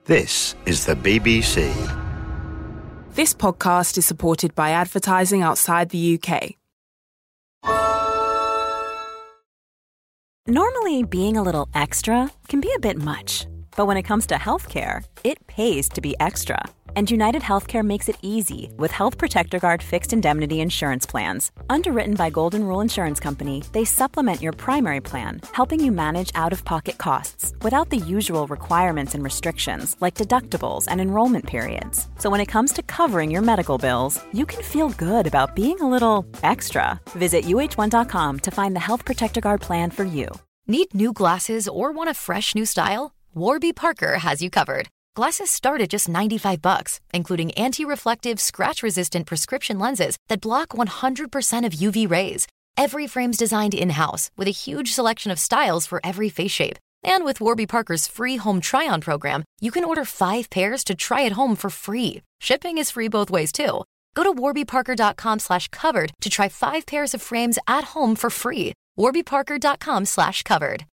This is the BBC. This podcast is supported by advertising outside the UK. Normally, being a little extra can be a bit much. But when it comes to healthcare, it pays to be extra. And United Healthcare makes it easy with Health Protector Guard fixed indemnity insurance plans. Underwritten by Golden Rule Insurance Company, they supplement your primary plan, helping you manage out-of-pocket costs without the usual requirements and restrictions like deductibles and enrollment periods. So when it comes to covering your medical bills, you can feel good about being a little extra. Visit uh1.com to find the Health Protector Guard plan for you. Need new glasses or want a fresh new style? Warby Parker has you covered. Glasses start at just $95, including anti-reflective, scratch-resistant prescription lenses that block 100% of UV rays. Every frame's designed in-house with a huge selection of styles for every face shape. And with Warby Parker's free home try-on program, you can order 5 pairs to try at home for free. Shipping is free both ways, too. Go to warbyparker.com/covered to try 5 pairs of frames at home for free. warbyparker.com/covered.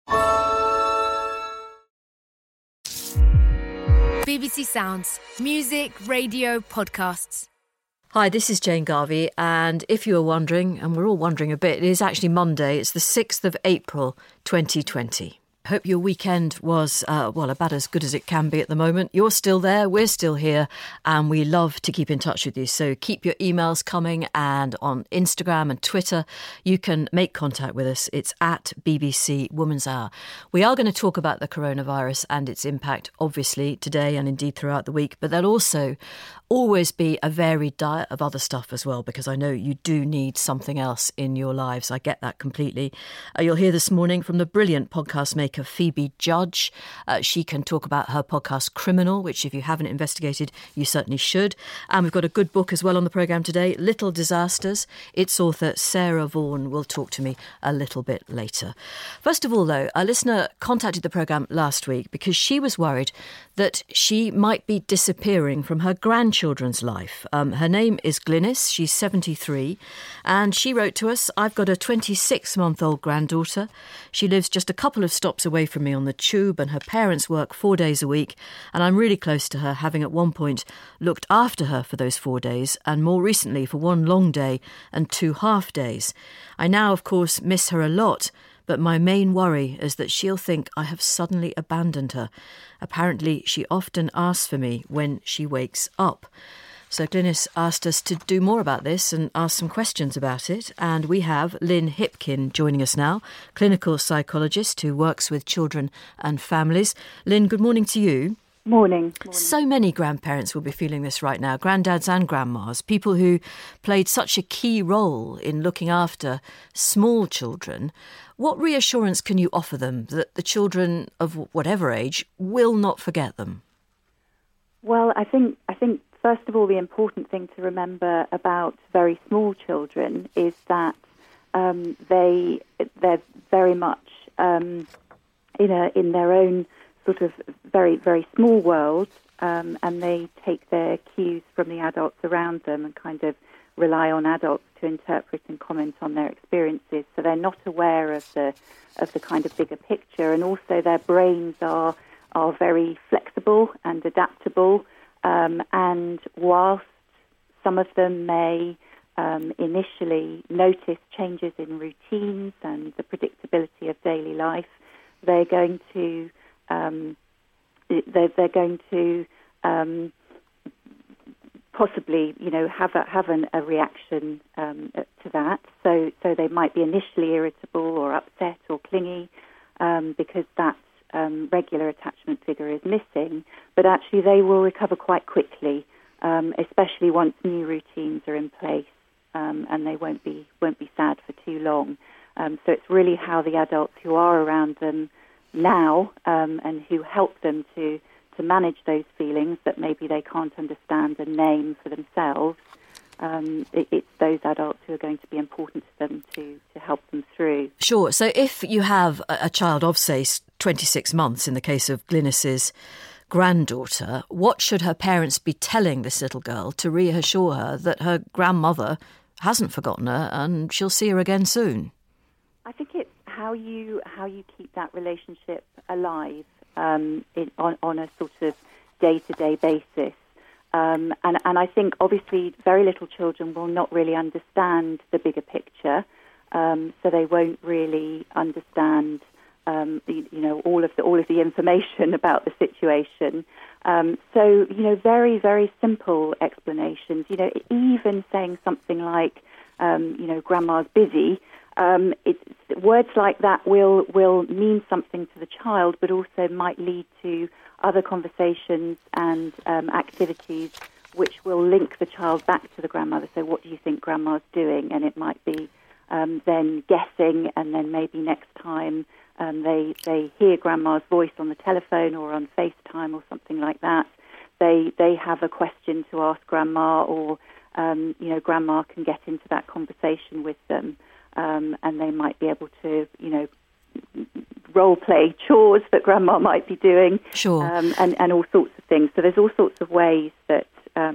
BBC Sounds. Music, radio, podcasts. Hi, this is Jane Garvey, and if you were wondering, and we're all wondering a bit, it is actually Monday. It's the 6th of April, 2020. I hope your weekend was, about as good as it can be at the moment. You're still there, we're still here, and we love to keep in touch with you. So keep your emails coming, and on Instagram and Twitter, you can make contact with us. It's at BBC Woman's Hour. We are going to talk about the coronavirus and its impact, obviously, today and indeed throughout the week, but there'll also always be a varied diet of other stuff as well, because I know you do need something else in your lives. I get that completely. You'll hear this morning from the brilliant podcast maker Phoebe Judge. She can talk about her podcast Criminal, which if you haven't investigated, you certainly should. And we've got a good book as well on the programme today, Little Disasters. Its author Sarah Vaughan will talk to me a little bit later. First of all, though, a listener contacted the programme last week because she was worried that she might be disappearing from her grandchildren's life. Her name is Glynis. She's 73. And she wrote to us, I've got a 26-month-old granddaughter. She lives just a couple of stops away from me on the tube, and her parents work 4 days a week. And I'm really close to her, having at one point looked after her for those 4 days, and more recently for 1 long day and 2 half days. I now, of course, miss her a lot, but my main worry is that she'll think I have suddenly abandoned her. Apparently, she often asks for me when she wakes up. So Glynis asked us to do more about this and ask some questions about it. And we have Lynn Hipkin joining us now, clinical psychologist who works with children and families. Lynn, good morning to you. Morning. So many grandparents will be feeling this right now, granddads and grandmas, people who played such a key role in looking after small children. What reassurance can you offer them that the children of whatever age will not forget them? Well, I think first of all, the important thing to remember about very small children is that they're very much in their own sort of very, very small world, and they take their cues from the adults around them and kind of rely on adults to interpret and comment on their experiences. So they're not aware of the kind of bigger picture, and also their brains are very flexible and adaptable. And whilst some of them may initially notice changes in routines and the predictability of daily life, they're going to possibly, have a reaction to that. So they might be initially irritable or upset or clingy because that regular attachment figure is missing. But actually, they will recover quite quickly, especially once new routines are in place, and they won't be sad for too long. So it's really how the adults who are around them now and who help them to manage those feelings that maybe they can't understand and name for themselves. It's those adults who are going to be important to them to help them through. Sure. So if you have a child of, say, 26 months, in the case of Glynis's granddaughter, what should her parents be telling this little girl to reassure her that her grandmother hasn't forgotten her and she'll see her again soon? I think it's how you keep that relationship alive on a sort of day-to-day basis. And I think, obviously, very little children will not really understand the bigger picture, so they won't really understand, all of the information about the situation. So, very, very simple explanations. Even saying something like, Grandma's busy. Words like that will mean something to the child, but also might lead to other conversations and activities which will link the child back to the grandmother. So what do you think Grandma's doing? And it might be then guessing, and then maybe next time they hear Grandma's voice on the telephone or on FaceTime or something like that. They have a question to ask Grandma, or Grandma can get into that conversation with them, and they might be able to role play chores that Grandma might be doing, sure, and all sorts of things. So there's all sorts of ways that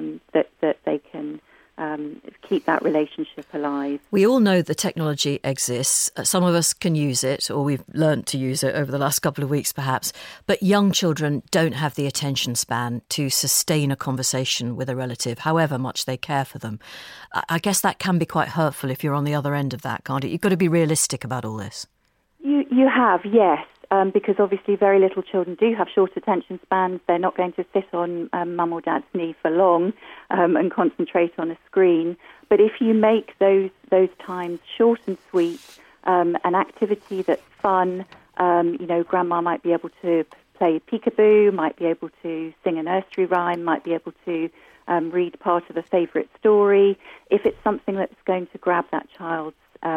they can keep that relationship alive. We all know the technology exists. Some of us can use it, or we've learnt to use it over the last couple of weeks perhaps, but young children don't have the attention span to sustain a conversation with a relative, however much they care for them. I guess that can be quite hurtful if you're on the other end of that, can't it? You've got to be realistic about all this. You have, yes, because obviously very little children do have short attention spans. They're not going to sit on mum or dad's knee for long and concentrate on a screen. But if you make those times short and sweet, an activity that's fun, Grandma might be able to play peekaboo, might be able to sing a nursery rhyme, might be able to read part of a favourite story. If it's something that's going to grab that child's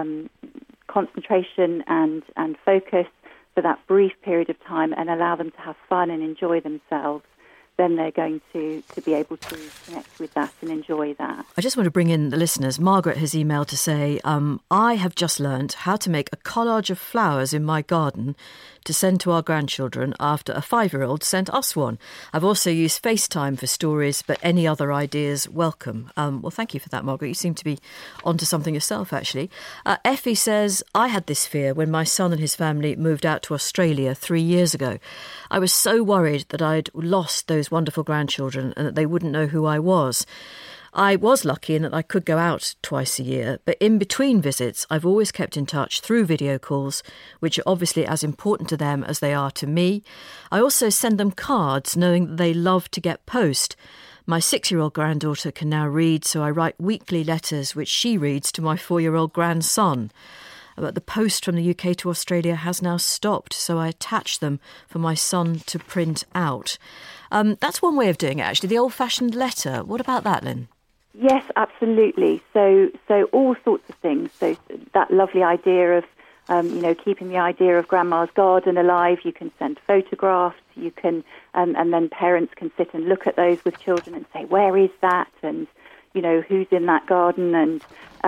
concentration and focus for that brief period of time and allow them to have fun and enjoy themselves, then they're going to be able to connect with that and enjoy that. I just want to bring in the listeners. Margaret has emailed to say, I have just learnt how to make a collage of flowers in my garden to send to our grandchildren after a 5-year-old sent us one. I've also used FaceTime for stories, but any other ideas, welcome. Well, thank you for that, Margaret. You seem to be onto something yourself, actually. Effie says, I had this fear when my son and his family moved out to Australia 3 years ago. I was so worried that I'd lost those wonderful grandchildren and that they wouldn't know who I was. I was lucky in that I could go out twice a year, but in between visits, I've always kept in touch through video calls, which are obviously as important to them as they are to me. I also send them cards, knowing that they love to get post. My 6-year-old granddaughter can now read, so I write weekly letters, which she reads to my 4-year-old grandson. But the post from the UK to Australia has now stopped, so I attach them for my son to print out. That's one way of doing it, actually, the old-fashioned letter. What about that, Lynn? Yes, absolutely. So all sorts of things. So that lovely idea of, keeping the idea of Grandma's garden alive. You can send photographs. You can, and then parents can sit and look at those with children and say, where is that? And, who's in that garden? And,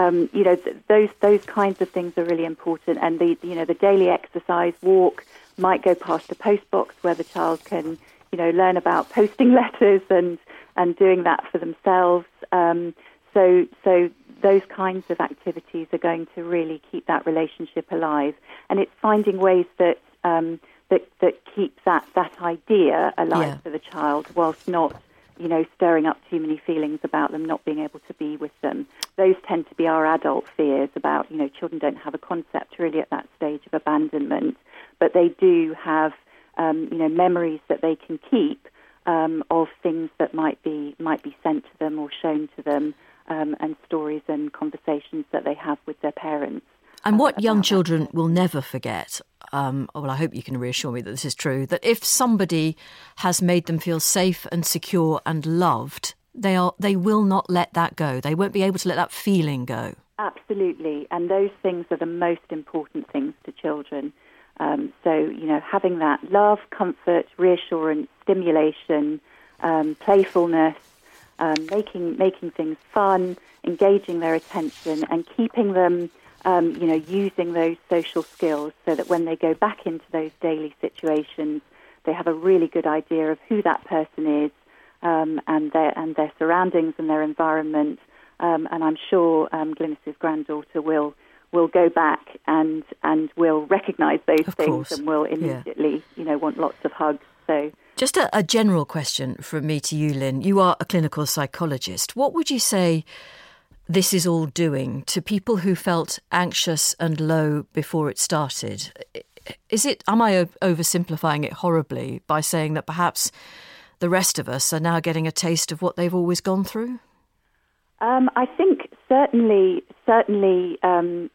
those kinds of things are really important. And the daily exercise walk might go past a post box where the child can, learn about posting letters and doing that for themselves. So those kinds of activities are going to really keep that relationship alive. And it's finding ways that keep that idea alive for the child, whilst not, stirring up too many feelings about them not being able to be with them. Those tend to be our adult fears about, children don't have a concept really at that stage of abandonment, but they do have, memories that they can keep of things that might be sent to them or shown to them, and stories and conversations that they have with their parents. And what young children will never forget, well, I hope you can reassure me that this is true, that if somebody has made them feel safe and secure and loved, they will not let that go. They won't be able to let that feeling go. Absolutely. And those things are the most important things to children. So, having that love, comfort, reassurance, stimulation, playfulness, making things fun, engaging their attention and keeping them, using those social skills so that when they go back into those daily situations, they have a really good idea of who that person is, and their surroundings and their environment. And I'm sure Glynis's granddaughter will go back and will recognise those things and will immediately, want lots of hugs. So Just a general question from me to you, Lynn. You are a clinical psychologist. What would you say this is all doing to people who felt anxious and low before it started? Am I oversimplifying it horribly by saying that perhaps the rest of us are now getting a taste of what they've always gone through? I think certainly. I mean,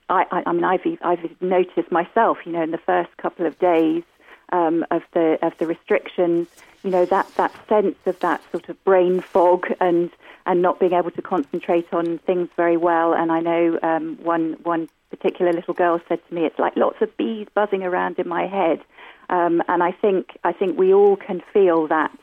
I've noticed myself, in the first couple of days of the restrictions, that sense of that sort of brain fog and not being able to concentrate on things very well. And I know one particular little girl said to me, it's like lots of bees buzzing around in my head. And I think we all can feel that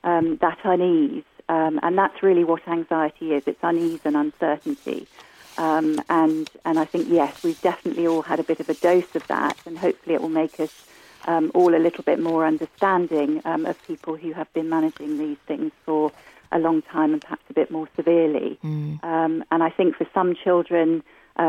unease. And that's really what anxiety is. It's unease and uncertainty. And I think, yes, we've definitely all had a bit of a dose of that, and hopefully it will make us all a little bit more understanding of people who have been managing these things for a long time and perhaps a bit more severely. And I think for some children,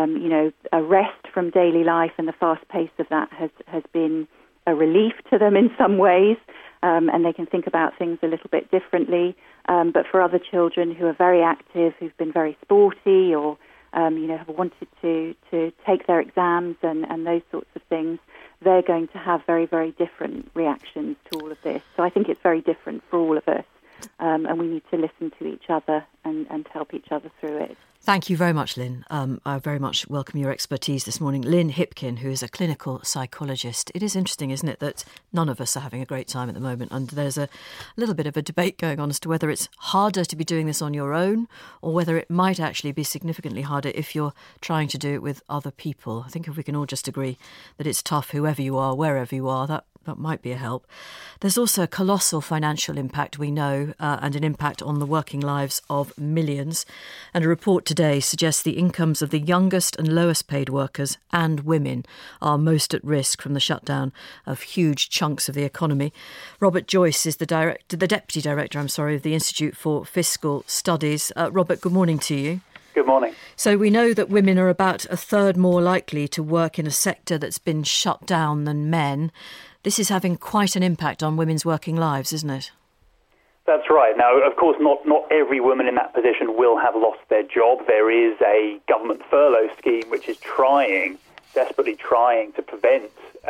a rest from daily life and the fast pace of that has been a relief to them in some ways, and they can think about things a little bit differently. But for other children who are very active, who've been very sporty or, have wanted to take their exams and those sorts of things, they're going to have very, very different reactions to all of this. So I think it's very different for all of us, and we need to listen to each other and help each other through it. Thank you very much, Lynn. I very much welcome your expertise this morning. Lynn Hipkin, who is a clinical psychologist. It is interesting, isn't it, that none of us are having a great time at the moment, and there's a little bit of a debate going on as to whether it's harder to be doing this on your own or whether it might actually be significantly harder if you're trying to do it with other people. I think if we can all just agree that it's tough, whoever you are, wherever you are, that might be a help. There's also a colossal financial impact, we know, and an impact on the working lives of millions. And a report today suggests the incomes of the youngest and lowest paid workers and women are most at risk from the shutdown of huge chunks of the economy. Robert Joyce is the Deputy Director of the Institute for Fiscal Studies. Robert, good morning to you. Good morning. So we know that women are about a third more likely to work in a sector that's been shut down than men. This is having quite an impact on women's working lives, isn't it? That's right. Now, of course, not every woman in that position will have lost their job. There is a government furlough scheme which is desperately trying to prevent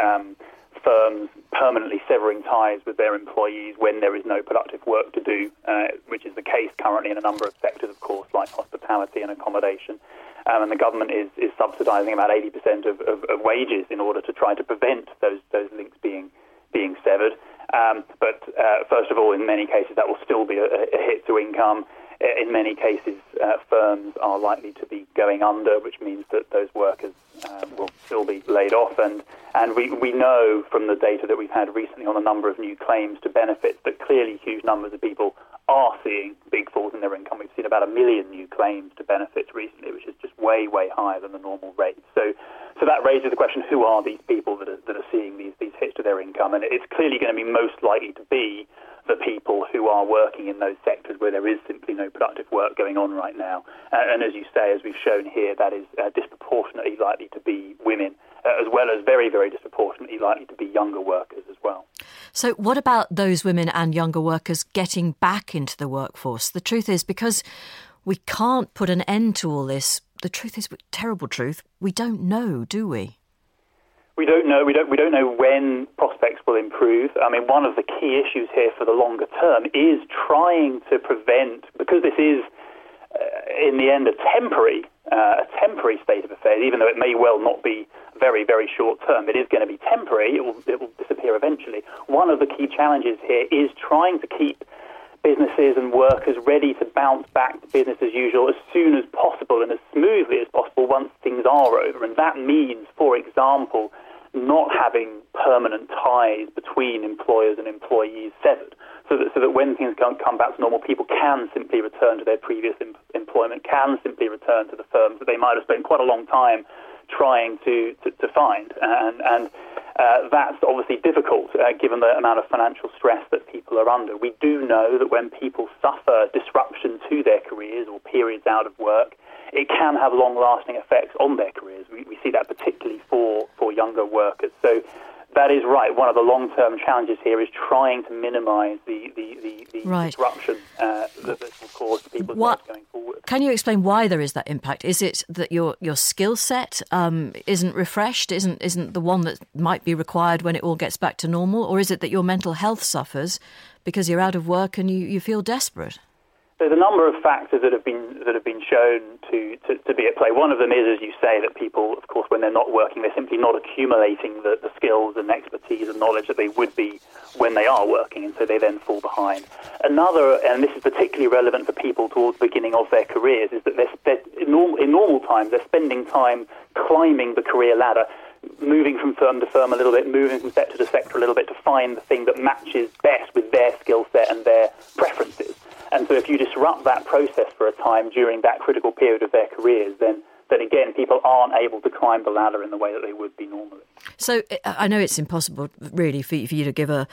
firms permanently severing ties with their employees when there is no productive work to do, which is the case currently in a number of sectors, of course, like hospitality and accommodation. And the government is subsidising about 80% of wages in order to try to prevent those links being severed. But first of all, in many cases, that will still be a hit to income. In many cases, firms are likely to be going under, which means that those workers will still be laid off. And we know from the data that we've had recently on a number of new claims to benefits that clearly huge numbers of people are seeing big falls in their income. We've seen about 1 million new claims to benefits recently, which is just way, way higher than the normal rate. So that raises the question, who are these people that are seeing these hits to their income? And it's clearly going to be most likely to be the people who are working in those sectors where there is simply no productive work going on right now. And as you say, as we've shown here, that is disproportionately likely to be women, as well as very, very disproportionately likely to be younger workers as well. So what about those women and younger workers getting back into the workforce? The truth is, because we can't put an end to all this, the truth is, terrible truth, we don't know, do we? We don't know. We don't know when prospects will improve. I mean, one of the key issues here for the longer term is trying to prevent, because this is, in the end, a temporary state of affairs, even though it may well not be very, very short term. It is going to be temporary. It will disappear eventually. One of the key challenges here is trying to keep businesses and workers ready to bounce back to business as usual as soon as possible and as smoothly as possible once things are over. And that means, for example, not having permanent ties between employers and employees severed, so that when things come back to normal, people can simply return to their previous employment, can simply return to the firms that they might have spent quite a long time trying to find. And that's obviously difficult given the amount of financial stress that people are under. We do know that when people suffer disruption to their careers or periods out of work, it can have long-lasting effects on their careers. We see that particularly for younger workers. So That is right. One of the long-term challenges here is trying to minimise the disruption that will cause people's lives going forward. Can you explain why there is that impact? Is it that your skill set isn't refreshed, isn't the one that might be required when it all gets back to normal, or is it that your mental health suffers because you're out of work and you feel desperate? There's a number of factors that have been shown to be at play. One of them is, as you say, that people, of course, when they're not working, they're simply not accumulating the skills and expertise and knowledge that they would be when they are working, and so they then fall behind. Another, and this is particularly relevant for people towards the beginning of their careers, is that in normal times they're spending time climbing the career ladder, moving from firm to firm a little bit, moving from sector to sector a little bit to find the thing that matches best with their skill set and their preferences. And so if you disrupt that process for a time during that critical period of their careers, then again, people aren't able to climb the ladder in the way that they would be normally. So I know it's impossible, really, for you to give a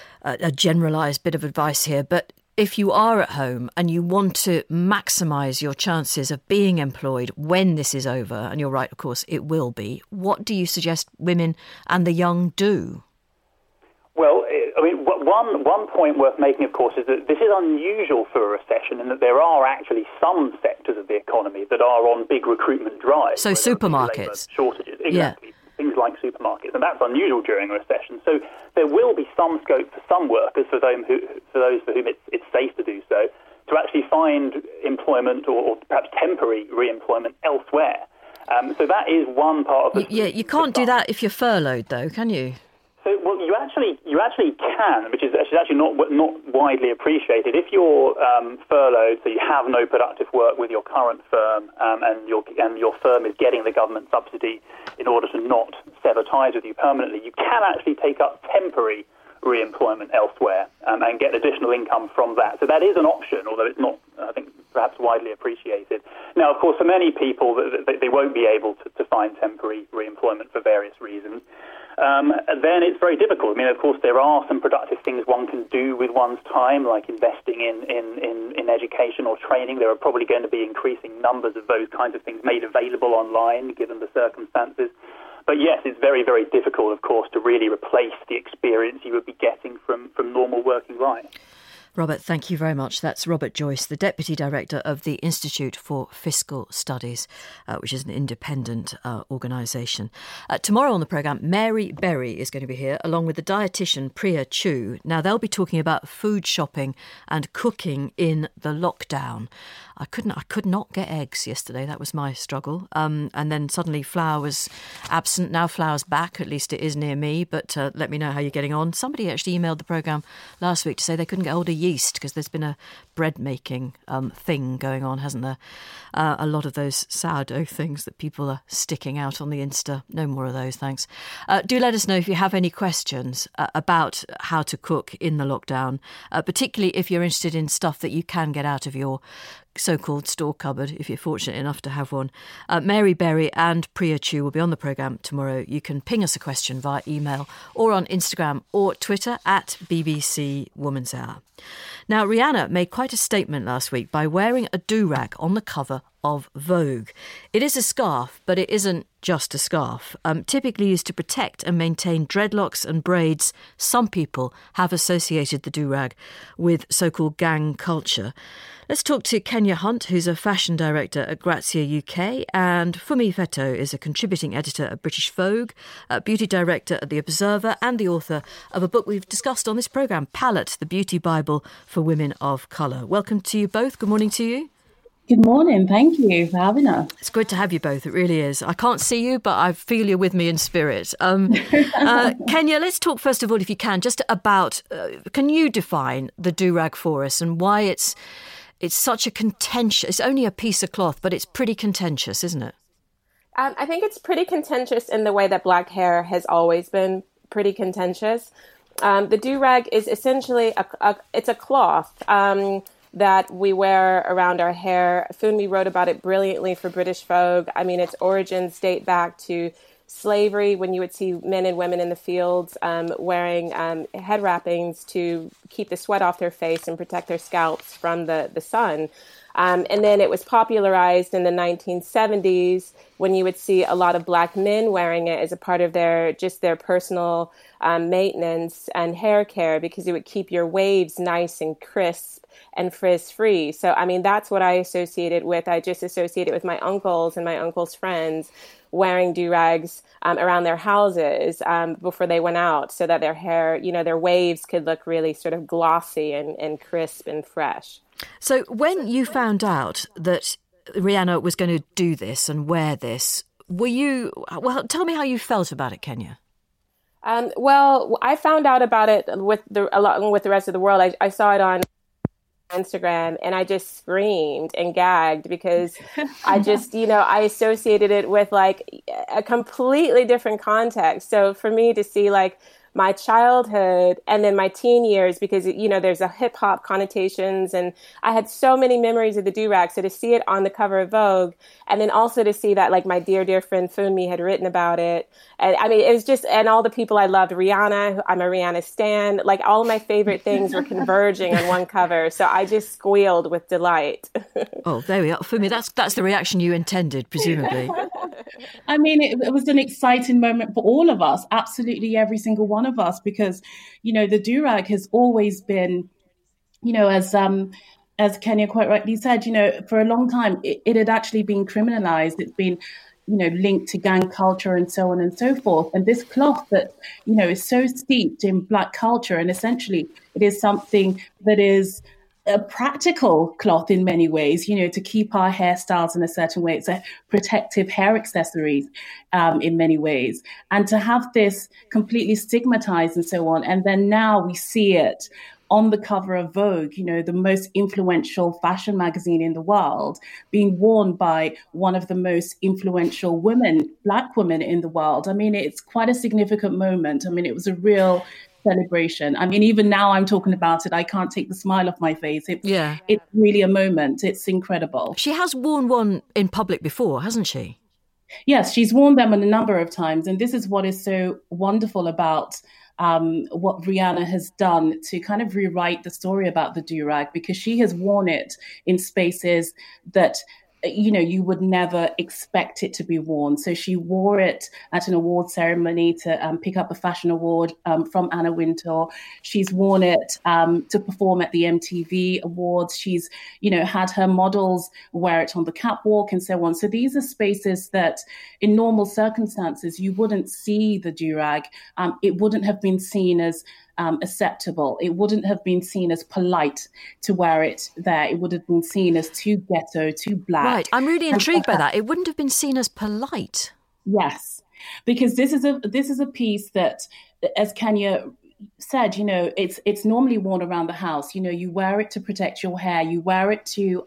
generalised bit of advice here, but if you are at home and you want to maximise your chances of being employed when this is over, and you're right, of course, it will be, what do you suggest women and the young do? Well, I mean, one point worth making, of course, is that this is unusual for a recession in that there are actually some sectors of the economy that are on big recruitment drives. So supermarkets. Shortages, exactly. Yeah. Things like supermarkets, and that's unusual during a recession. So there will be some scope for some workers, for those for whom it's safe to do so, to actually find employment or perhaps temporary re-employment elsewhere. So that is one part of the... Yeah, you can't do that if you're furloughed, though, can you? So, well, you actually can, which is actually not widely appreciated. If you're furloughed, so you have no productive work with your current firm, and your firm is getting the government subsidy in order to not sever ties with you permanently, you can actually take up temporary re-employment elsewhere and get additional income from that. So that is an option, although it's not, I think, perhaps widely appreciated. Now, of course, for many people, they won't be able to find temporary re-employment for various reasons. Then it's very difficult. I mean, of course, there are some productive things one can do with one's time, like investing in education or training. There are probably going to be increasing numbers of those kinds of things made available online, given the circumstances. But yes, it's very, very difficult, of course, to really replace the experience you would be getting from normal working life. Robert, thank you very much. That's Robert Joyce, the Deputy Director of the Institute for Fiscal Studies, which is an independent organisation. Tomorrow on the programme, Mary Berry is going to be here, along with the dietitian Priya Chu. Now, they'll be talking about food shopping and cooking in the lockdown. I could not get eggs yesterday. That was my struggle. And then suddenly flour was absent. Now flour's back. At least it is near me. But let me know how you're getting on. Somebody actually emailed the programme last week to say they couldn't get hold of yeast because there's been a bread making thing going on, hasn't there? A lot of those sourdough things that people are sticking out on the Insta. No more of those, thanks. Do let us know if you have any questions about how to cook in the lockdown, particularly if you're interested in stuff that you can get out of your so-called store cupboard, if you're fortunate enough to have one. Mary Berry and Priya Chu will be on the programme tomorrow. You can ping us a question via email or on Instagram or Twitter at BBC Woman's Hour. Now, Rihanna made quite a statement last week by wearing a do-rag on the cover of Vogue. It is a scarf, but it isn't just a scarf. Typically used to protect and maintain dreadlocks and braids, some people have associated the do-rag with so-called gang culture. Let's talk to Kenya Hunt, who's a fashion director at Grazia UK, and Fumi Feto is a contributing editor at British Vogue, a beauty director at The Observer, and the author of a book we've discussed on this programme, Palette, the Beauty Bible for Women of Colour. Welcome to you both. Good morning to you. Good morning. Thank you for having us. It's good to have you both. It really is. I can't see you, but I feel you're with me in spirit. Kenya, let's talk first of all, if you can, just about, can you define the do-rag for us and why it's such a contentious, it's only a piece of cloth, but it's pretty contentious, isn't it? I think it's pretty contentious in the way that black hair has always been pretty contentious. The do-rag is essentially it's a cloth that we wear around our hair. Funmi wrote about it brilliantly for British Vogue. I mean, its origins date back to slavery, when you would see men and women in the fields wearing head wrappings to keep the sweat off their face and protect their scalps from the sun. And then it was popularized in the 1970s when you would see a lot of Black men wearing it as a part of their personal maintenance and hair care, because it would keep your waves nice and crisp and frizz-free. So, I mean, that's what I associated with. I just associated with my uncles and my uncle's friends wearing do-rags around their houses before they went out, so that their hair, their waves could look really sort of glossy and crisp and fresh. So when you found out that Rihanna was going to do this and wear this, tell me how you felt about it, Kenya. Well, I found out about it along with the rest of the world. I saw it on Instagram and I just screamed and gagged because I just, I associated it with like a completely different context. So for me to see like my childhood and then my teen years, because, there's a hip hop connotations, and I had so many memories of the do-rag. So to see it on the cover of Vogue, and then also to see that like my dear, dear friend Funmi had written about it. And I mean, it was just, and all the people I loved, Rihanna, I'm a Rihanna stan, like all of my favorite things were converging on one cover. So I just squealed with delight. Oh, there we are. Funmi, that's the reaction you intended, presumably. I mean, it was an exciting moment for all of us, absolutely every single one of us, because, the do-rag has always been, as Kenya quite rightly said, for a long time, it had actually been criminalized. It's been, linked to gang culture and so on and so forth. And this cloth that, is so steeped in Black culture, and essentially it is something that is a practical cloth in many ways, to keep our hairstyles in a certain way. It's a protective hair accessories in many ways. And to have this completely stigmatized and so on. And then now we see it on the cover of Vogue, the most influential fashion magazine in the world, being worn by one of the most influential women, Black women in the world. I mean, it's quite a significant moment. I mean, it was a real celebration. I mean, even now I'm talking about it, I can't take the smile off my face. It's really a moment. It's incredible. She has worn one in public before, hasn't she? Yes, she's worn them a number of times. And this is what is so wonderful about what Rihanna has done to kind of rewrite the story about the do-rag, because she has worn it in spaces that you would never expect it to be worn. So she wore it at an award ceremony to pick up a fashion award from Anna Wintour. She's worn it to perform at the MTV Awards. She's, had her models wear it on the catwalk and so on. So these are spaces that in normal circumstances, you wouldn't see the do-rag. It wouldn't have been seen as acceptable. It wouldn't have been seen as polite to wear it there. It would have been seen as too ghetto, too Black. Right. I'm really intrigued by that. It wouldn't have been seen as polite. Yes, because this is a piece that, as Kenya said, it's normally worn around the house. You wear it to protect your hair. You wear it to,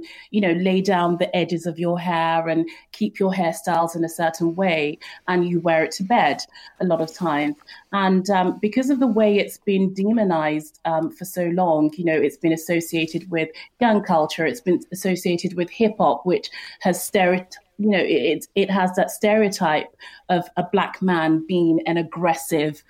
lay down the edges of your hair and keep your hairstyles in a certain way. And you wear it to bed a lot of times. And because of the way it's been demonized for so long, it's been associated with gang culture. It's been associated with hip hop, which has it has that stereotype of a Black man being an aggressive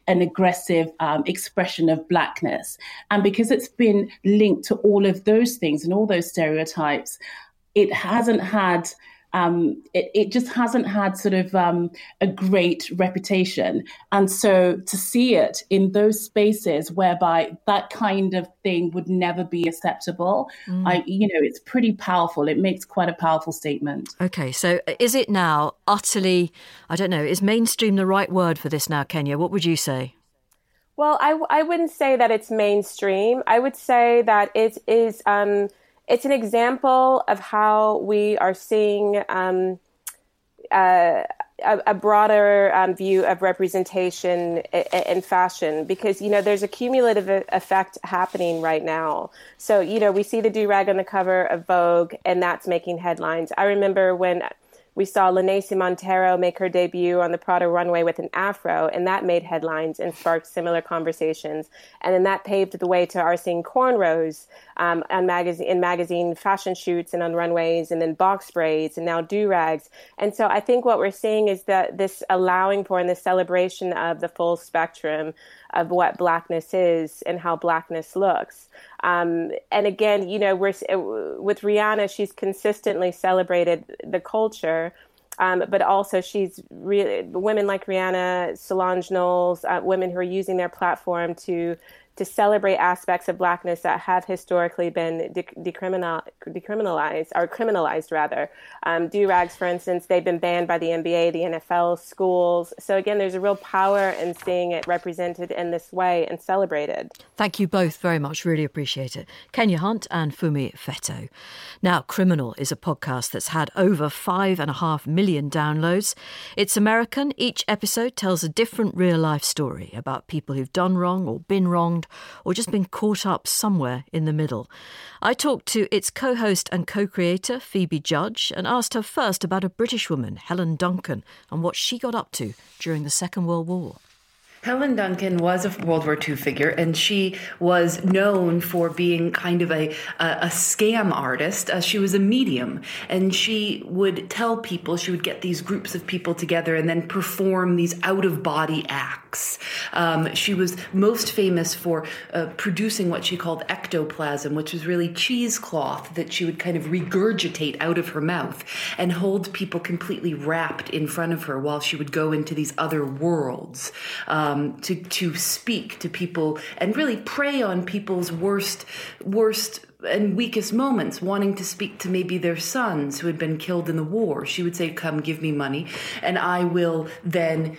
expression of Blackness. And because it's been linked to all of those things and all those stereotypes, it hasn't had, it just hasn't had sort of a great reputation. And so to see it in those spaces whereby that kind of thing would never be acceptable, it's pretty powerful. It makes quite a powerful statement. Okay, so is it now utterly, I don't know, is mainstream the right word for this now, Kenya? What would you say? Well, I wouldn't say that it's mainstream. I would say that it is it's an example of how we are seeing a broader view of representation in fashion, because, there's a cumulative effect happening right now. So, we see the do-rag on the cover of Vogue, and that's making headlines. I remember when we saw Lanacey Montero make her debut on the Prada runway with an afro, and that made headlines and sparked similar conversations. And then that paved the way to our seeing cornrows in magazine fashion shoots and on runways, and then box braids, and now do-rags. And so I think what we're seeing is that this allowing for and this celebration of the full spectrum of what Blackness is and how Blackness looks. And again, you know, with Rihanna, she's consistently celebrated the culture, but also she's really women like Rihanna, Solange Knowles, women who are using their platform to celebrate aspects of Blackness that have historically been decriminalized, or criminalized rather. Do-rags, for instance, they've been banned by the NBA, the NFL, schools. So again, there's a real power in seeing it represented in this way and celebrated. Thank you both very much. Really appreciate it. Kenya Hunt and Fumi Feto. Now, Criminal is a podcast that's had over 5.5 million downloads. It's American. Each episode tells a different real-life story about people who've done wrong or been wronged, or just been caught up somewhere in the middle. I talked to its co-host and co-creator, Phoebe Judge, and asked her first about a British woman, Helen Duncan, and what she got up to during the Second World War. Helen Duncan was a World War II figure, and she was known for being kind of a scam artist. She was a medium, and she would tell people, she would get these groups of people together and then perform these out-of-body acts. She was most famous for producing what she called ectoplasm, which was really cheesecloth that she would kind of regurgitate out of her mouth and hold people completely wrapped in front of her while she would go into these other worlds. To speak to people and really prey on people's worst and weakest moments, wanting to speak to maybe their sons who had been killed in the war. She would say, "Come, give me money, and I will then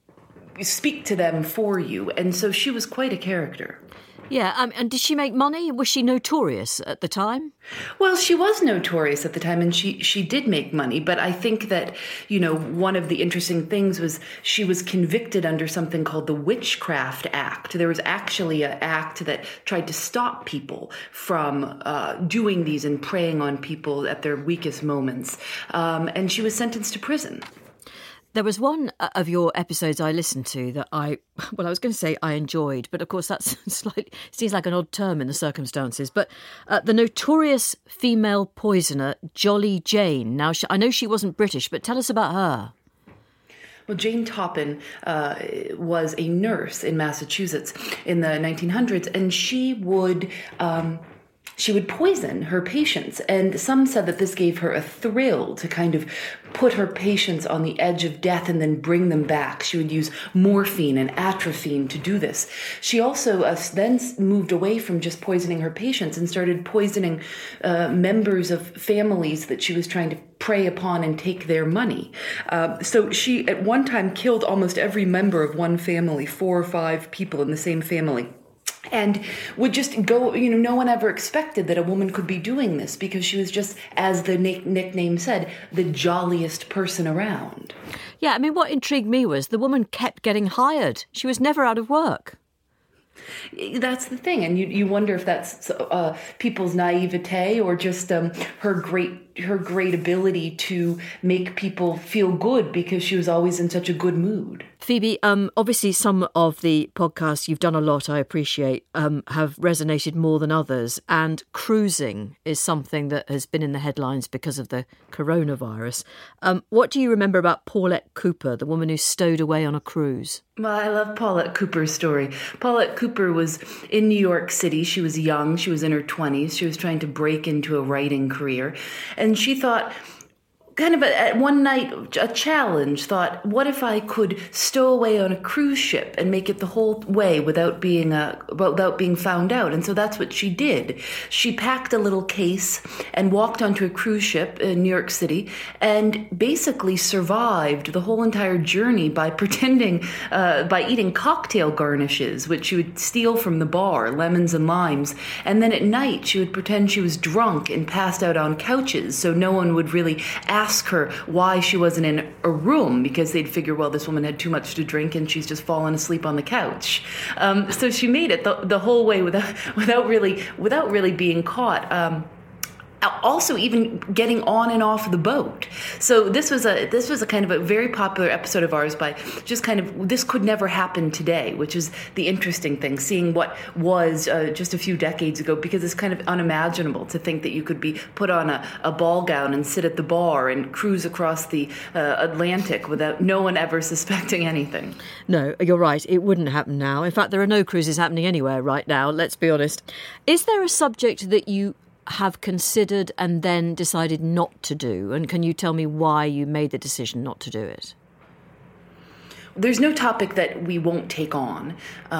speak to them for you." And so she was quite a character. Yeah, and did she make money? Was she notorious at the time? Well, she was notorious at the time, and she did make money. But I think that, you know, one of the interesting things was she was convicted under something called the Witchcraft Act. There was actually an act that tried to stop people from doing these and preying on people at their weakest moments. And she was sentenced to prison. There was one of your episodes I listened to that I was going to say I enjoyed, but of course that's seems like an odd term in the circumstances. But the notorious female poisoner, Jolly Jane. Now, I know she wasn't British, but tell us about her. Well, Jane Toppin was a nurse in Massachusetts in the 1900s, and she would poison her patients. And some said that this gave her a thrill to kind of put her patients on the edge of death and then bring them back. She would use morphine and atropine to do this. She also then moved away from just poisoning her patients and started poisoning members of families that she was trying to prey upon and take their money. So she at one time killed almost every member of one family, 4 or 5 people in the same family. And would just go, you know, no one ever expected that a woman could be doing this because she was just, as the nickname said, the jolliest person around. Yeah, I mean, what intrigued me was the woman kept getting hired. She was never out of work. That's the thing. And you wonder if that's people's naivete or just her great ability to make people feel good because she was always in such a good mood. Phoebe, obviously some of the podcasts you've done a lot, I appreciate, have resonated more than others. And cruising is something that has been in the headlines because of the coronavirus. What do you remember about Paulette Cooper, the woman who stowed away on a cruise? Well, I love Paulette Cooper's story. Paulette Cooper was in New York City. She was young. She was in her 20s. She was trying to break into a writing career. And she thought, kind of at one night, a challenge, thought, what if I could stow away on a cruise ship and make it the whole way without being found out? And so that's what she did. She packed a little case and walked onto a cruise ship in New York City and basically survived the whole entire journey by pretending, by eating cocktail garnishes, which she would steal from the bar, lemons and limes. And then at night, she would pretend she was drunk and passed out on couches so no one would really ask her why she wasn't in a room because they'd figure, well, this woman had too much to drink and she's just fallen asleep on the couch. So she made it the whole way without really being caught. also even getting on and off the boat. So this was a kind of a very popular episode of ours by just kind of, this could never happen today, which is the interesting thing, seeing what was just a few decades ago, because it's kind of unimaginable to think that you could be put on a ball gown and sit at the bar and cruise across the Atlantic without no one ever suspecting anything. No, you're right. It wouldn't happen now. In fact, there are no cruises happening anywhere right now, let's be honest. Is there a subject that you have considered and then decided not to do? And can you tell me why you made the decision not to do it? There's no topic that we won't take on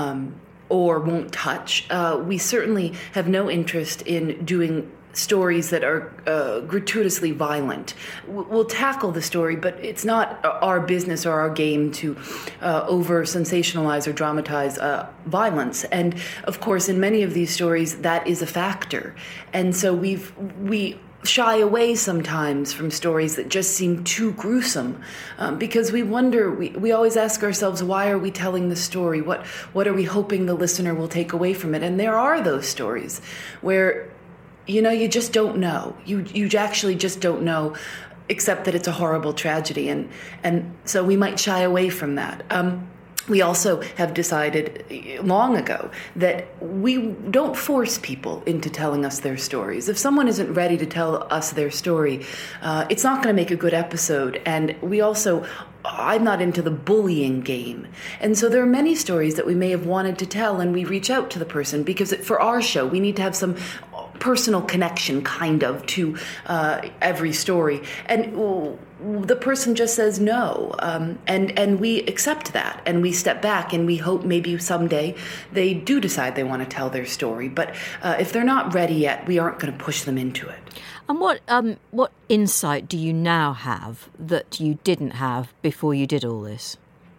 or won't touch. We certainly have no interest in doing stories that are gratuitously violent. We'll tackle the story, but it's not our business or our game to over-sensationalize or dramatize violence. And, of course, in many of these stories, that is a factor. And so we shy away sometimes from stories that just seem too gruesome, because we wonder, we always ask ourselves, why are we telling the story? What are we hoping the listener will take away from it? And there are those stories where, you just don't know. You actually just don't know, except that it's a horrible tragedy. And so we might shy away from that. We also have decided long ago that we don't force people into telling us their stories. If someone isn't ready to tell us their story, it's not going to make a good episode. And I'm not into the bullying game. And so there are many stories that we may have wanted to tell, and we reach out to the person because for our show, we need to have some personal connection kind of to every story. And the person just says no. And we accept that, and we step back, and we hope maybe someday they do decide they want to tell their story. But if they're not ready yet, we aren't going to push them into it. And what insight do you now have that you didn't have before you did all this?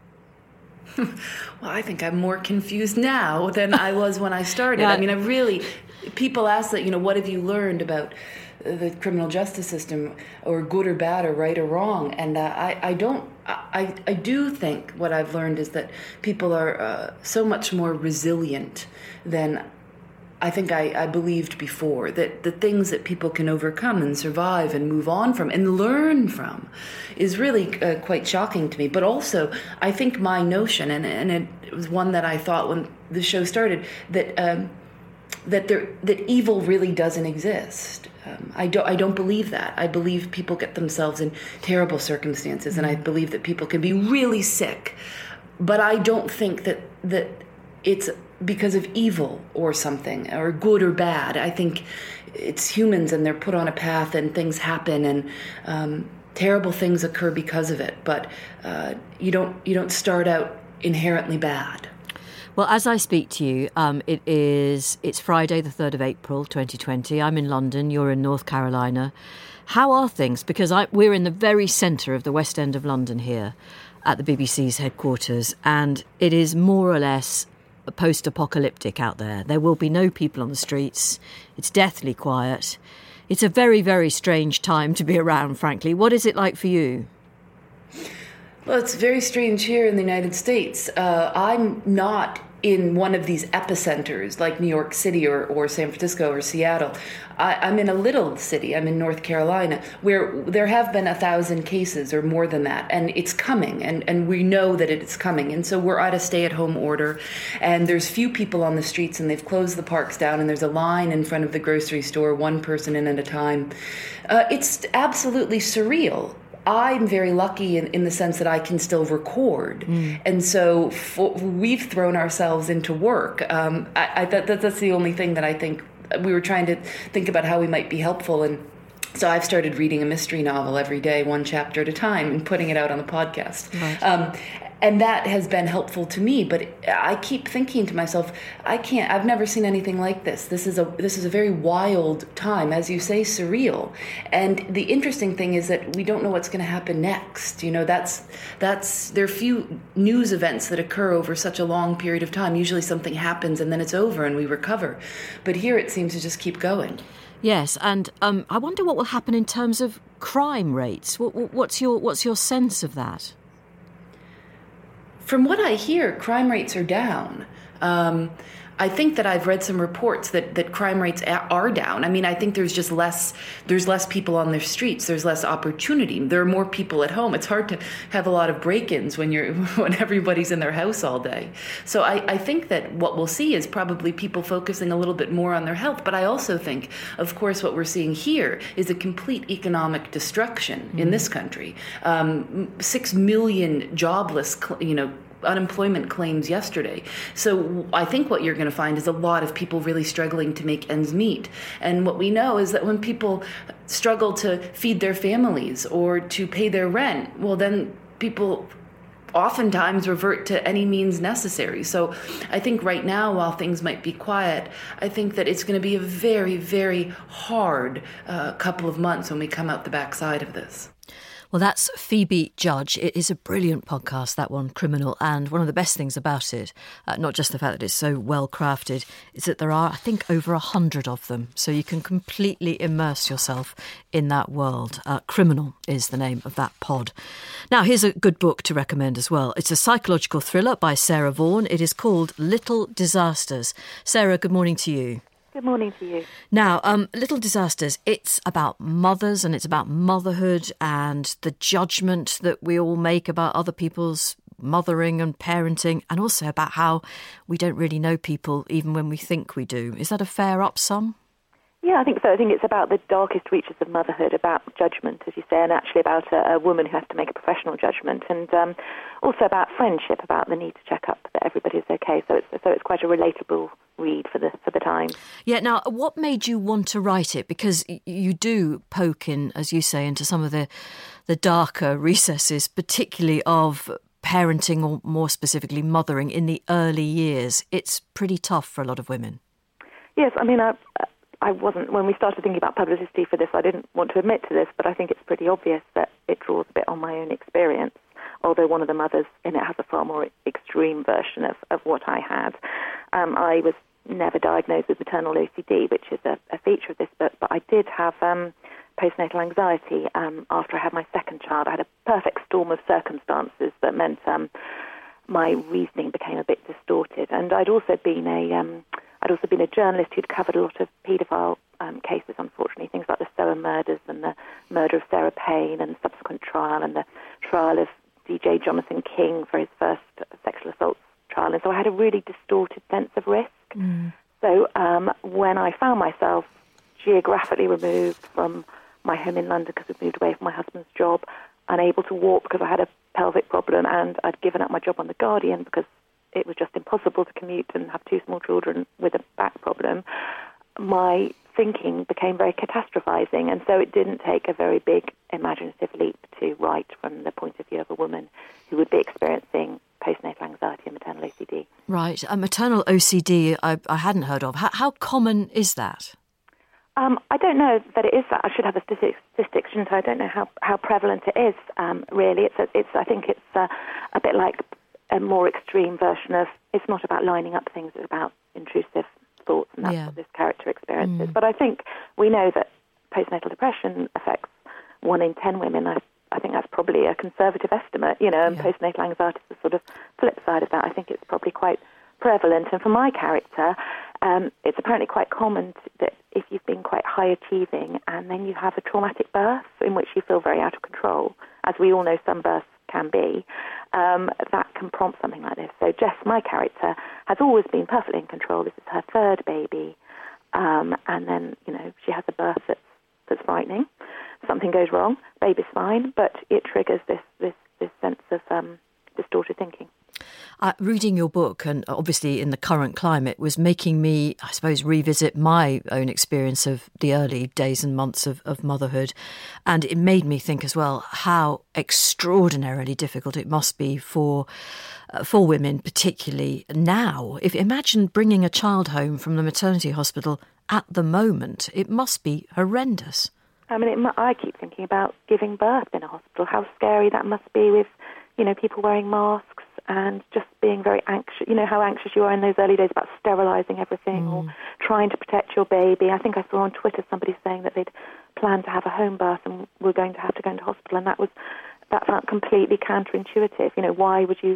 Well, I think I'm more confused now than I was when I started. Yeah. I mean, people ask that, what have you learned about the criminal justice system, or good or bad, or right or wrong? And I do think what I've learned is that people are so much more resilient than I think I believed before, that the things that people can overcome and survive and move on from and learn from is really quite shocking to me. But also, I think my notion, and it was one that I thought when the show started, that evil really doesn't exist. I don't believe that. I believe people get themselves in terrible circumstances, and I believe that people can be really sick. But I don't think that it's because of evil or something, or good or bad. I think it's humans, and they're put on a path, and things happen, and terrible things occur because of it. But you don't start out inherently bad. Well, as I speak to you, it's Friday, the 3rd of April, 2020. I'm in London. You're in North Carolina. How are things? Because we're in the very centre of the West End of London here at the BBC's headquarters, and it is more or less post-apocalyptic out there. There will be no people on the streets. It's deathly quiet. It's a very, very strange time to be around, frankly. What is it like for you? Well, it's very strange here in the United States. I'm not in one of these epicenters like New York City or San Francisco or Seattle. I'm in a little city. I'm in North Carolina, where there have been 1,000 cases or more than that, and it's coming, and we know that it is coming. And so we're at a stay-at-home order, and there's few people on the streets, and they've closed the parks down, and there's a line in front of the grocery store, one person in at a time. It's absolutely surreal. I'm very lucky in the sense that I can still record. And so we've thrown ourselves into work. That's the only thing that I think we were trying to think about how we might be helpful. And so I've started reading a mystery novel every day, one chapter at a time, and putting it out on the podcast. Right. And that has been helpful to me, but I keep thinking to myself, I've never seen anything like this. This is a very wild time, as you say, surreal. And the interesting thing is that we don't know what's going to happen next. There are few news events that occur over such a long period of time. Usually something happens and then it's over and we recover. But here it seems to just keep going. Yes, and I wonder what will happen in terms of crime rates. What's your sense of that? From what I hear, crime rates are down. I think that I've read some reports that crime rates are down. I mean, I think there's less people on their streets. There's less opportunity. There are more people at home. It's hard to have a lot of break-ins when everybody's in their house all day. So I think that what we'll see is probably people focusing a little bit more on their health. But I also think, of course, what we're seeing here is a complete economic destruction in this country. 6 million jobless, unemployment claims yesterday. So I think what you're going to find is a lot of people really struggling to make ends meet. And what we know is that when people struggle to feed their families or to pay their rent, well, then people oftentimes revert to any means necessary. So I think right now, while things might be quiet, I think that it's going to be a very, very hard couple of months when we come out the backside of this. Well, that's Phoebe Judge. It is a brilliant podcast, that one, Criminal. And one of the best things about it, not just the fact that it's so well crafted, is that there are, I think, over 100 of them. So you can completely immerse yourself in that world. Criminal is the name of that pod. Now, here's a good book to recommend as well. It's a psychological thriller by Sarah Vaughan. It is called Little Disasters. Sarah, good morning to you. Good morning to you. Now, Little Disasters, it's about mothers and it's about motherhood and the judgment that we all make about other people's mothering and parenting, and also about how we don't really know people even when we think we do. Is that a fair upsum? Yeah, I think so. I think it's about the darkest reaches of motherhood, about judgment, as you say, and actually about a woman who has to make a professional judgment, and also about friendship, about the need to check up that everybody's okay. So it's quite a relatable read for the time. Yeah. Now, what made you want to write it? Because you do poke in, as you say, into some of the darker recesses, particularly of parenting, or more specifically mothering in the early years. It's pretty tough for a lot of women. Yes, I mean, I wasn't, when we started thinking about publicity for this, I didn't want to admit to this, but I think it's pretty obvious that it draws a bit on my own experience, although one of the mothers in it has a far more extreme version of what I had. I was never diagnosed with maternal OCD, which is a feature of this book, but I did have postnatal anxiety after I had my second child. I had a perfect storm of circumstances that meant my reasoning became a bit distorted, and I'd also been a journalist who'd covered a lot of paedophile cases, unfortunately, things like the Sower murders and the murder of Sarah Payne and the subsequent trial and the trial of DJ Jonathan King for his first sexual assault trial. And so I had a really distorted sense of risk. Mm. So when I found myself geographically removed from my home in London because I'd moved away from my husband's job, unable to walk because I had a pelvic problem, and I'd given up my job on The Guardian because it was just impossible to commute and have two small children with a back problem, my thinking became very catastrophizing. And so it didn't take a very big imaginative leap to write from the point of view of a woman who would be experiencing postnatal anxiety and maternal OCD. Right. Maternal OCD, I hadn't heard of. How common is that? I don't know that it is that. I should have a statistics, shouldn't I? I don't know how prevalent it is, really. I think it's a bit like a more extreme version of, it's not about lining up things, it's about intrusive thoughts, and that's what this character experiences. But I think we know that postnatal depression affects 1 in 10 women. I think that's probably a conservative estimate, and postnatal anxiety is the sort of flip side of that. I think it's probably quite prevalent. And for my character, it's apparently quite common that if you've been quite high achieving and then you have a traumatic birth in which you feel very out of control, as we all know some births can be, that can prompt something like this. So Jess, my character, has always been perfectly in control. This is her third baby, and then she has a birth that's frightening. Something goes wrong, baby's fine, but it triggers this sense of distorted thinking. Reading your book, and obviously in the current climate, was making me, I suppose, revisit my own experience of the early days and months of motherhood. And it made me think as well how extraordinarily difficult it must be for women, particularly now. Imagine bringing a child home from the maternity hospital at the moment. It must be horrendous. I mean, I keep thinking about giving birth in a hospital, how scary that must be with, people wearing masks and just being very anxious. You know how anxious you are in those early days about sterilising everything or trying to protect your baby. I think I saw on Twitter somebody saying that they'd planned to have a home birth and were going to have to go into hospital, and that felt completely counterintuitive. Why would you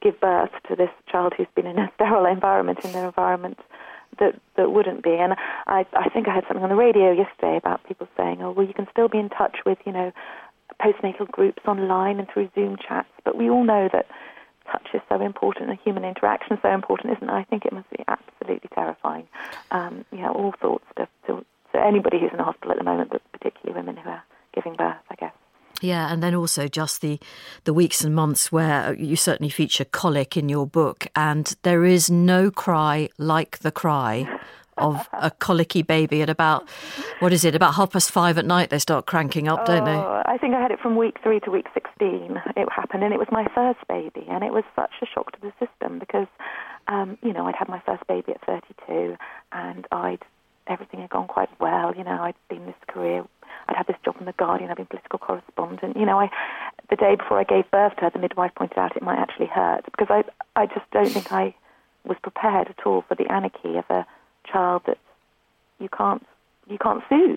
give birth to this child who's been in a sterile environment, in an environment that wouldn't be. And I think I heard something on the radio yesterday about people saying, oh, well, you can still be in touch with, postnatal groups online and through Zoom chats, but we all know that touch is so important and human interaction is so important, isn't it? I think it must be absolutely terrifying. All sorts to anybody who's in a hospital at the moment, but particularly women who are giving birth, I guess. Yeah, and then also just the weeks and months where you certainly feature colic in your book, and there is no cry like the cry of a colicky baby at about 5:30 at night. They start cranking up, don't they? I think I had it from week 3 to week 16. It happened, and it was my first baby, and it was such a shock to the system because, I'd had my first baby at 32, and everything had gone quite well. I'd been this career. I'd had this job in The Guardian. I'd been political correspondent. The day before I gave birth to her, the midwife pointed out it might actually hurt because I just don't think I was prepared at all for the anarchy of a child that you can't soothe,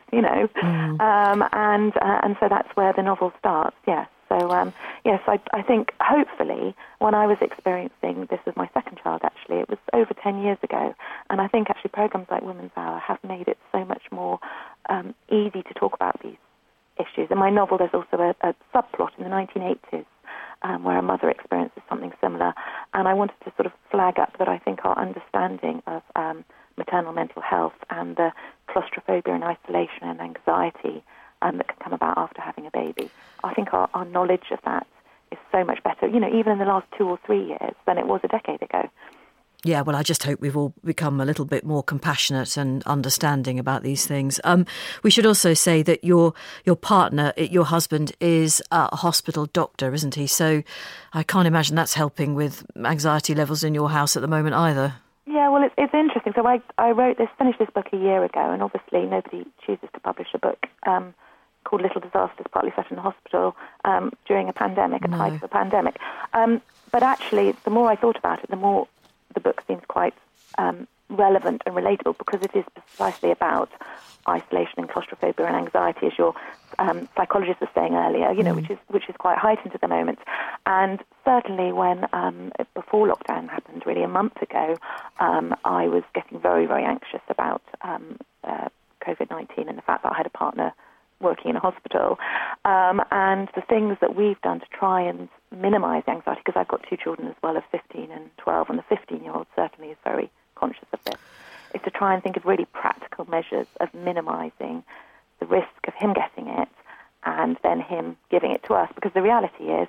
and so that's where the novel starts. Yes. So yes, I think hopefully when I was experiencing this with my second child, actually it was over 10 years ago, and I think actually programs like Women's Hour have made it so much more easy to talk about these issues. In my novel, there's also a subplot in the 1980s where a mother experiences something similar, and I wanted to sort of flag up that I think our understanding of maternal mental health and the claustrophobia and isolation and anxiety that can come about after having a baby. I think our knowledge of that is so much better, even in the last 2 or 3 years than it was a decade ago. Yeah, well, I just hope we've all become a little bit more compassionate and understanding about these things. We should also say that your partner, your husband, is a hospital doctor, isn't he? So I can't imagine that's helping with anxiety levels in your house at the moment either. Yeah, well, it's interesting. So I finished this book a year ago, and obviously nobody chooses to publish a book called Little Disasters, partly set in a hospital during a pandemic, tied to a pandemic. But actually, the more I thought about it, the more the book seems quite relevant and relatable because it is precisely about isolation and claustrophobia and anxiety, as your psychologist was saying earlier, which is quite heightened at the moment. And certainly when, before lockdown happened, really a month ago, I was getting very, very anxious about COVID-19 and the fact that I had a partner working in a hospital, and the things that we've done to try and minimise anxiety, because I've got 2 children as well, of 15 and 12, and the 15-year-old certainly is very conscious of this, is to try and think of really practical measures of minimising the risk of him getting it and then him giving it to us, because the reality is,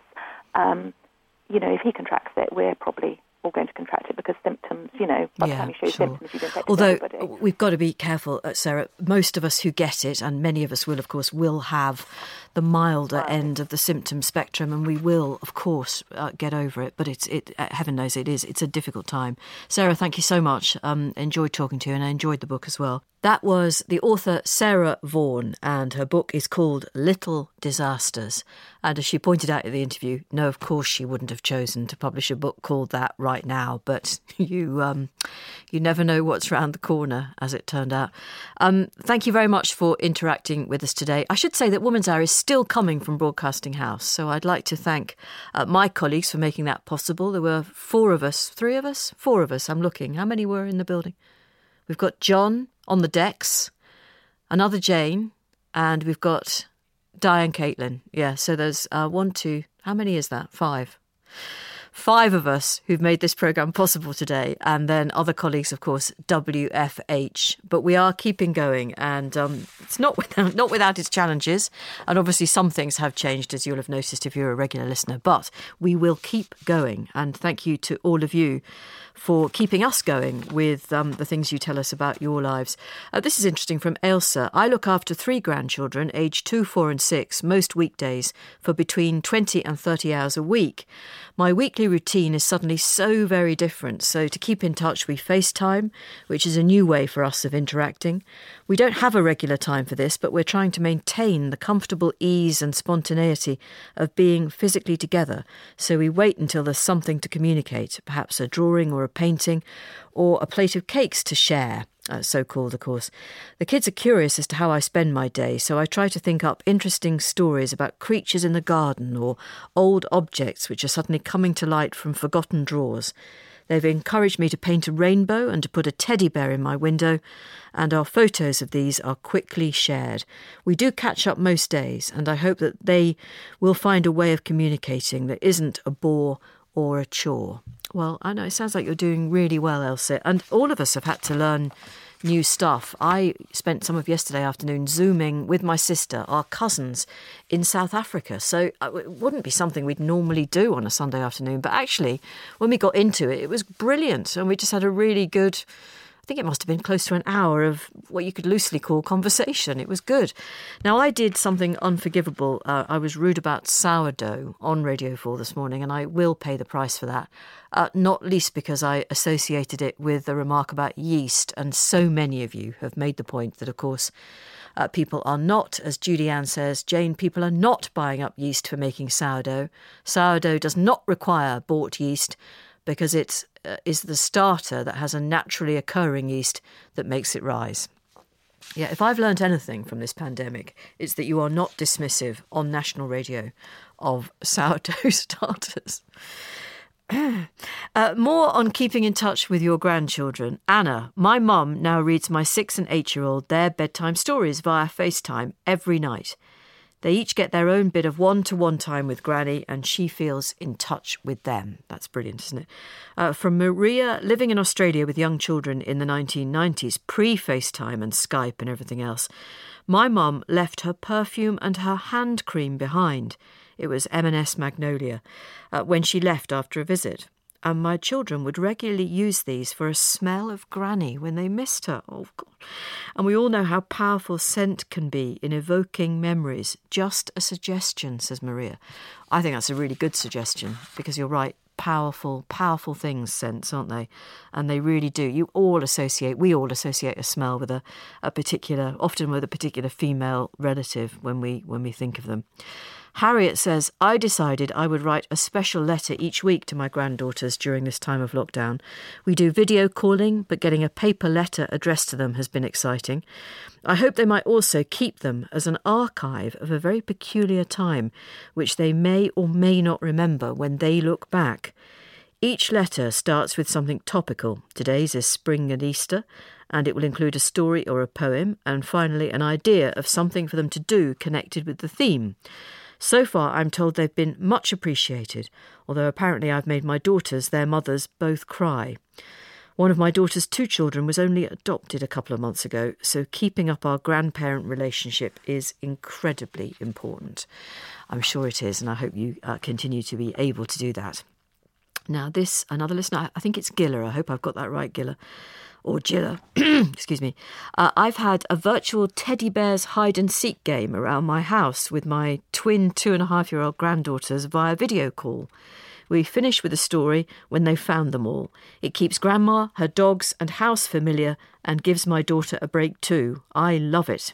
if he contracts it, we're probably all going to contract it because symptoms, by the time you show symptoms, you don't get it to everybody. Although we've got to be careful, Sarah, most of us who get it, and many of us will, of course, will have the milder end of the symptom spectrum, and we will, of course, get over it. But heaven knows it's a difficult time. Sarah, thank you so much. Enjoyed talking to you, and I enjoyed the book as well. That was the author Sarah Vaughan, and her book is called Little Disasters. And as she pointed out in the interview, no, of course she wouldn't have chosen to publish a book called that right now, but you never know what's round the corner, as it turned out. Thank you very much for interacting with us today. I should say that Woman's Hour is still coming from Broadcasting House, so I'd like to thank my colleagues for making that possible. There were 4 of us, 3 of us, 4 of us. I'm looking. How many were in the building? We've got John on the decks, another Jane, and we've got Di and Caitlin. Yeah, so there's 1, 2, how many is that? 5. 5 of us who've made this programme possible today, and then other colleagues, of course, WFH. But we are keeping going, and it's not without its challenges. And obviously some things have changed, as you'll have noticed if you're a regular listener. But we will keep going, and thank you to all of you for keeping us going with the things you tell us about your lives. This is interesting from Ailsa. I look after 3 grandchildren, aged 2, 4 and 6, most weekdays for between 20 and 30 hours a week. My weekly routine is suddenly so very different. So to keep in touch, we FaceTime, which is a new way for us of interacting. We don't have a regular time for this, but we're trying to maintain the comfortable ease and spontaneity of being physically together. So we wait until there's something to communicate, perhaps a drawing or a painting, or a plate of cakes to share. so-called, of course. The kids are curious as to how I spend my day, so I try to think up interesting stories about creatures in the garden or old objects which are suddenly coming to light from forgotten drawers. They've encouraged me to paint a rainbow and to put a teddy bear in my window, and our photos of these are quickly shared. We do catch up most days, and I hope that they will find a way of communicating that isn't a bore or a chore. Well, I know it sounds like you're doing really well, Elsa, and all of us have had to learn new stuff. I spent some of yesterday afternoon Zooming with my sister, our cousins, in South Africa. So it wouldn't be something we'd normally do on a Sunday afternoon. But actually, when we got into it, it was brilliant. And we just had a really good, I think it must have been close to an hour of what you could loosely call conversation. It was good. Now, I did something unforgivable. I was rude about sourdough on Radio 4 this morning, and I will pay the price for that. Not least because I associated it with a remark about yeast. And so many of you have made the point that, of course, people are not, as Judy Ann says, Jane, people are not buying up yeast for making sourdough. Sourdough does not require bought yeast because it is the starter that has a naturally occurring yeast that makes it rise. Yeah, if I've learnt anything from this pandemic, it's that you are not dismissive on national radio of sourdough starters. More on keeping in touch with your grandchildren. Anna, my mum now reads my 6 and 8-year-old their bedtime stories via FaceTime every night. They each get their own bit of one-to-one time with Granny, and she feels in touch with them. That's brilliant, isn't it? From Maria, living in Australia with young children in the 1990s, pre-FaceTime and Skype and everything else. My mum left her perfume and her hand cream behind. It was M&S Magnolia, when she left after a visit. And my children would regularly use these for a smell of Granny when they missed her. Oh, God. And we all know how powerful scent can be in evoking memories. Just a suggestion, says Maria. I think that's a really good suggestion, because you're right. Powerful, powerful things, scents, aren't they? And they really do. We all associate a smell with a particular, often with a particular female relative when we think of them. Harriet says, I decided I would write a special letter each week to my granddaughters during this time of lockdown. We do video calling, but getting a paper letter addressed to them has been exciting. I hope they might also keep them as an archive of a very peculiar time, which they may or may not remember when they look back. Each letter starts with something topical. Today's is spring and Easter, and it will include a story or a poem, and finally an idea of something for them to do connected with the theme. So far, I'm told they've been much appreciated, although apparently I've made my daughters, their mothers, both cry. One of my daughter's 2 children was only adopted a couple of months ago, so keeping up our grandparent relationship is incredibly important. I'm sure it is, and I hope you continue to be able to do that. Now, another listener, I think it's Gilla. I hope I've got that right, Gilla. Or Gilla, excuse me. I've had a virtual teddy bears hide-and-seek game around my house with my twin 2.5-year-old granddaughters via video call. We finish with a story when they found them all. It keeps Grandma, her dogs and house familiar and gives my daughter a break too. I love it.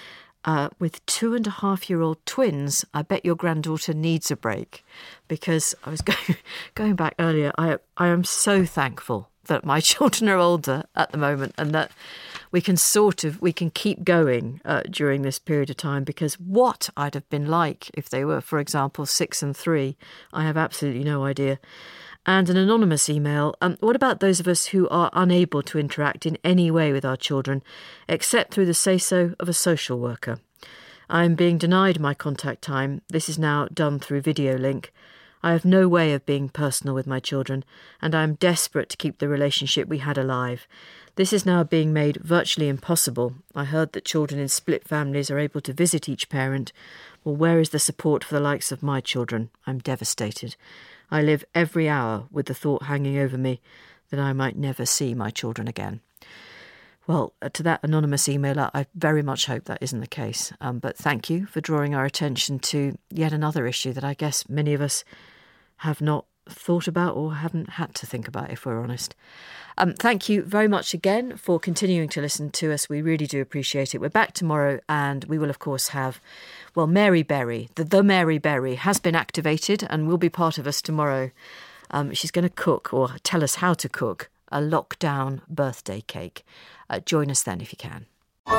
With 2.5-year-old twins, I bet your granddaughter needs a break, because I was going back earlier. I am so thankful that my children are older at the moment and that we can keep going during this period of time, because what I'd have been like if they were, for example, 6 and 3, I have absolutely no idea. And an anonymous email, what about those of us who are unable to interact in any way with our children, except through the say-so of a social worker? I'm being denied my contact time. This is now done through video link. I have no way of being personal with my children, and I am desperate to keep the relationship we had alive. This is now being made virtually impossible. I heard that children in split families are able to visit each parent. Well, where is the support for the likes of my children? I'm devastated. I live every hour with the thought hanging over me that I might never see my children again. Well, to that anonymous emailer, I very much hope that isn't the case. But thank you for drawing our attention to yet another issue that I guess many of us have not thought about or haven't had to think about, if we're honest. Thank you very much again for continuing to listen to us. We really do appreciate it. We're back tomorrow, and we will, of course, have, Mary Berry. The Mary Berry has been activated and will be part of us tomorrow. She's going to cook, or tell us how to cook, a lockdown birthday cake. Join us then if you can.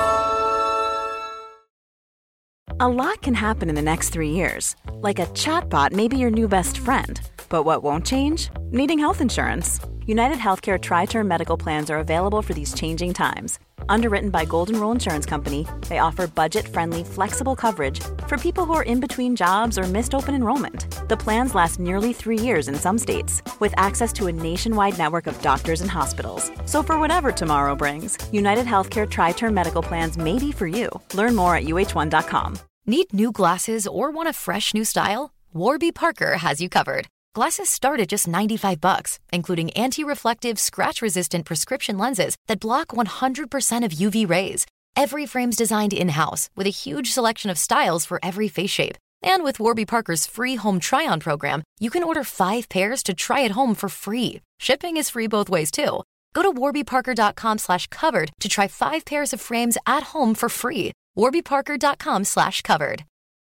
A lot can happen in the next 3 years. Like a chatbot may be your new best friend. But what won't change? Needing health insurance. United Healthcare Tri-Term Medical Plans are available for these changing times. Underwritten by Golden Rule Insurance Company, they offer budget-friendly, flexible coverage for people who are in between jobs or missed open enrollment. The plans last nearly 3 years in some states, with access to a nationwide network of doctors and hospitals. So for whatever tomorrow brings, United Healthcare Tri-Term Medical Plans may be for you. Learn more at uh1.com. Need new glasses or want a fresh new style? Warby Parker has you covered. Glasses start at just $95, including anti-reflective, scratch-resistant prescription lenses that block 100% of UV rays. Every frame's designed in-house with a huge selection of styles for every face shape. And with Warby Parker's free home try-on program, you can order 5 pairs to try at home for free. Shipping is free both ways, too. Go to warbyparker.com/covered to try 5 pairs of frames at home for free. warbyparker.com/covered.